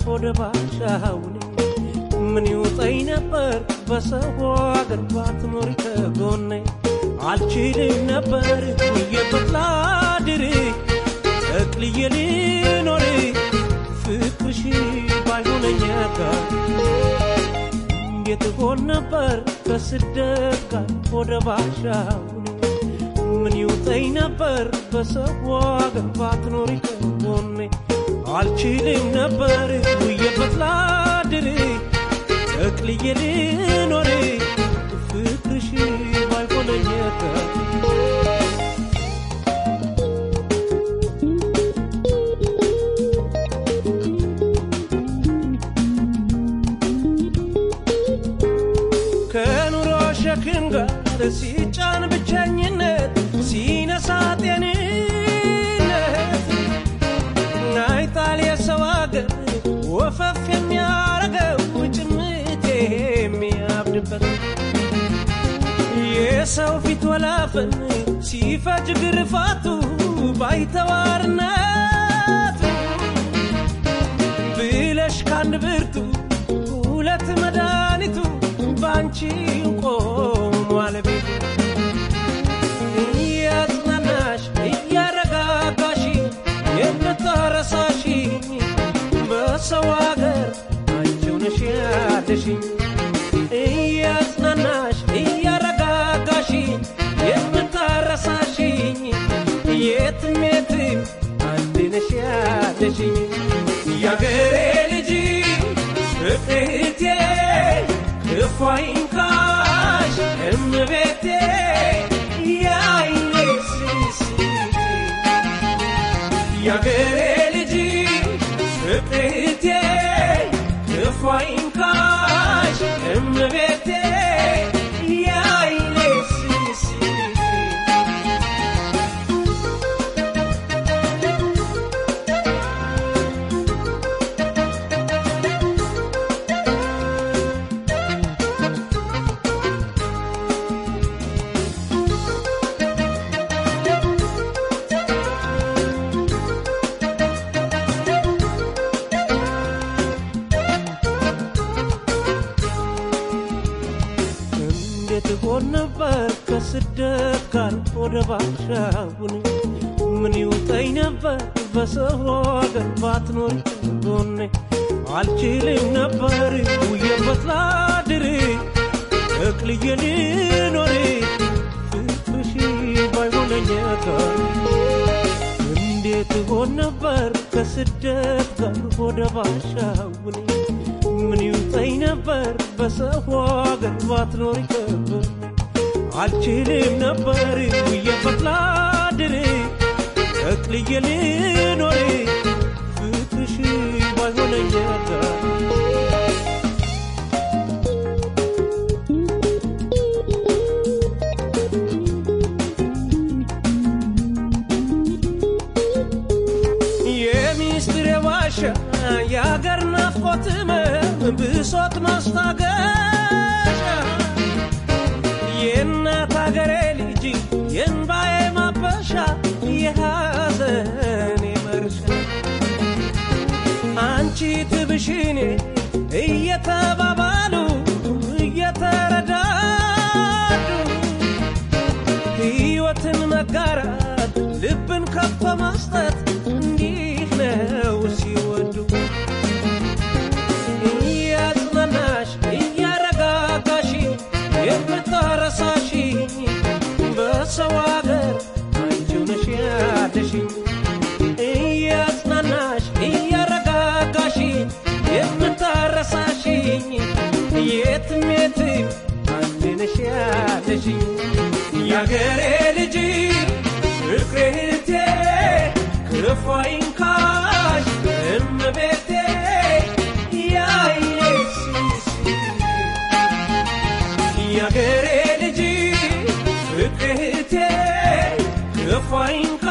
ወደ ባሻውኔ ምን ይውጠኝ ነበር በሰው አገር ባትኖሪ ከጎኔ አልችልም ነበር የበትላድሪ እቅልዬ ልኖር ፍቅርሽ ባይሆነኝ ጋር እንዴት ሆን ነበር ከስደት ጋር ወደ ባሻውኔ ምን ይውጠኝ ነበር በሰው አገር ባትኖሪ ከጎኔ አልችልም ነበር የበትላድሪ እቅልዬ ልኖር ፍቅርሽ ባይሆነኝ ጋር ከኑሮ ሸክም ጋር ሲጫን ብቸኝነት ሲነሳ ጤንነት አይጣል የሰው አገር ወፈፍ የሚያረገው ጭምት የሚያብድበት የሰው ፊት ወላፈን ሲፈጅ ግርፋቱ ባይተዋርነት ብለሽ ካንድ ብርቱ ሁለት መድኃኒቱ ባንቺ ቆሟል ቤቱ እያጽናናሽ እያረጋጋሽ የምታረሳሽ በሰው አገር አንቺው ነሽ ያለሽኝ እያጽናናሽ እያረጋጋሽ የምታረሳሽኝ የትም የትም አንቺ ነሽ ያለሽኝ ያገሬ ልጅ ፍቅርቴ ክፏይንካሽ እምቤቴ ያይኔ ስስቴ ያገሬ ልጅ ፍቅርቴ ክፏይንካሽ እምቤቴ ያይኔ ስስቴ ነበር ከስደት ጋር ወደ ባሻውኔ ምን ይውጠኝ ነበር በሰው አገር ባትኖሪ ከጎኔ አልችልም ነበር የበትላድሪ እቅልዬ ልኖር ፍቅርሽ ባይሆነኝ ጋር እንዴት ሆን ነበር ከስደት ጋር ወደ ባሻውኔ ምን ይውጠኝ ነበር በሰው አገር ባትኖሪ ከጎኔ አልችልም ነበር የበትላድሪ እቅልዬ ልኖር ፍቅርሽ ባይሆነኝ ጋር የሚስጥር የዋሻ የአገር ናፍቆት ብሶት ማስታገሻ የእናት አገሬ ልጅ የእንባዬ ማበሻ የሐዘኔ መርሻ አንቺ ትብሽኔ እየተባባሉ እየተረዳዱ ሕይወትን መጋራት ልብን ከፍ መስጠት እንዲህ ነው ሲወዱ እያጽናናሽ እያረጋጋሽ የምታረሳሽ በሰው አገር አንቺው ነሽ ያለሽኝ እያጽናናሽ እያረጋጋሽ የምታረሳሽኝ የትም የትም አንቺ ነሽ ያለሽኝ ያገሬ ልጅ ፍቅርቴ ክፏይንካሽ እምቤቴ ያይኔ ስስቴ ያገሬ ልጅ ፍቅርቴ ክፏይንካሽ